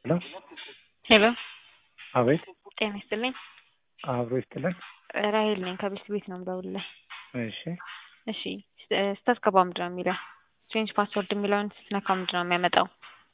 ሄሎ አቤት። ጤና ይስጥልኝ። አብሮ ይስጥልን። ራሄል ነኝ ከቤት ቤት ነው የምደውልልህ። እሺ እሺ ስታስገባ ምንድን ነው የሚለው? ቼንጅ ፓስወርድ የሚለውን ስትነካ ምንድን ነው የሚያመጣው?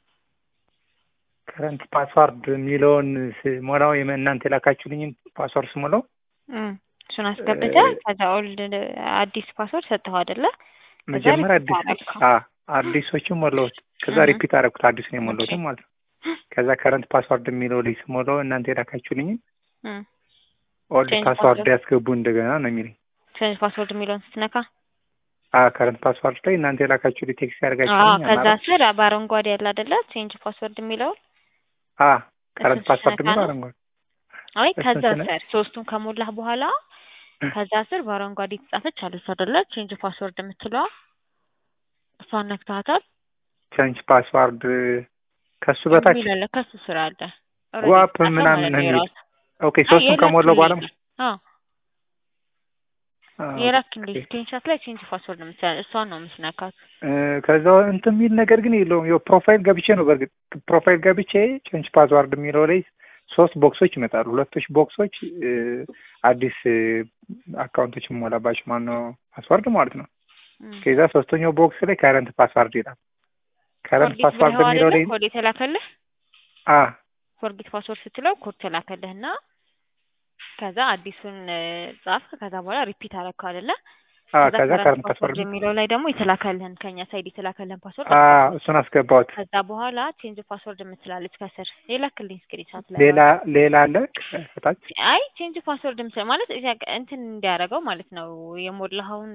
ከረንት ፓስዋርድ የሚለውን ስሞላው እናንተ የላካችሁልኝን ፓስዋርድ ስሞላው እሱን አስገብተህ ከዛ ኦልድ አዲስ ፓስወርድ ሰጥተኸው አይደለ? መጀመሪያ አዲሶችን ሞላሁት። ከዛ ሪፒት አደረኩት አዲስ ነው የሞላሁት ማለት ነው። ከዛ ከረንት ፓስዋርድ የሚለው ላይ ስሞላው እናንተ የላካችሁልኝን ኦልድ ፓስዋርድ ያስገቡ እንደገና ነው የሚለኝ። ቼንጅ ፓስወርድ የሚለውን ስትነካ ከረንት ፓስዋርድ ላይ እናንተ የላካችሁልኝ ቴክስት ያደርጋችሁልኝ ከዛ ስር በአረንጓዴ ያለ አይደለ? ቼንጅ ፓስወርድ የሚለው ከረንት ፓስዋርድ የሚለው አረንጓዴ። አይ ከዛ ስር ሶስቱን ከሞላህ በኋላ ከዛ ስር በአረንጓዴ የተጻፈች አለች አይደለ? ቼንጅ ፓስወርድ የምትለዋ እሷን ነክተሃታል? ቼንጅ ፓስዋርድ ከሱ በታች ይላል። ከሱ ስር አለ ጓፕ ምናምን ነው። ኦኬ ሶስቱን ከሞላው በኋላ የላክልኝ ስክሪንሾት ላይ ቼንጅ ፓስወርድ ነው የምትለው እሷን ነው የምትነካት። ከዛው እንትን የሚል ነገር ግን የለውም። ያው ፕሮፋይል ገብቼ ነው በርግጥ ፕሮፋይል ገብቼ ቼንጅ ፓስዋርድ የሚለው ላይ 3 ቦክሶች ይመጣሉ። 2 ቦክሶች አዲስ አካውንቶች ሞላባቸው ማነው ፓስዋርድ ማለት ነው። ከዛ 3ኛው ቦክስ ላይ ከረንት ፓስዋርድ ይላል። ከረንት ፓስዋርድ የሚለው ላይ ኮድ የተላከልህ ፎርጌት ፓስወርድ ስትለው ኮድ ተላከልህና ከዛ አዲሱን ጻፍክ። ከዛ በኋላ ሪፒት አደረግከው አይደለ? ከዛ ከረንት ፓስወርድ የሚለው ላይ ደግሞ የተላከልህን ከኛ ሳይድ የተላከልህን ፓስወርድ እሱን አስገባሁት። ከዛ በኋላ ቼንጅ ፓስወርድ የምትላለች ከስር የላክልኝ ስክሪንሾት ላይ ሌላ አለ ከታች። አይ ቼንጅ ፓስወርድ ማለት እንትን እንዲያደርገው ማለት ነው። የሞላኸውን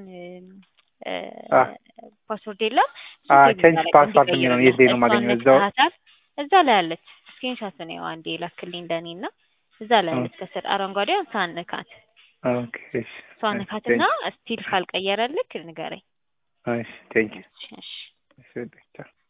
ፓስወርድ የለም ቼንጅ ፓስወርድ የሚለው የት ላይ ነው የማገኘው? እዛ ላይ አለች። ስክሪንሾት ነው አንዴ የላክልኝ ለኔና እዛ ላይ አለች ከስር አረንጓዴውን ሳንካት። ኦኬ እሺ ሳንካትና ስቲል ካልቀየረልክ ንገረኝ። እሺ ቴንክ ዩ። እሺ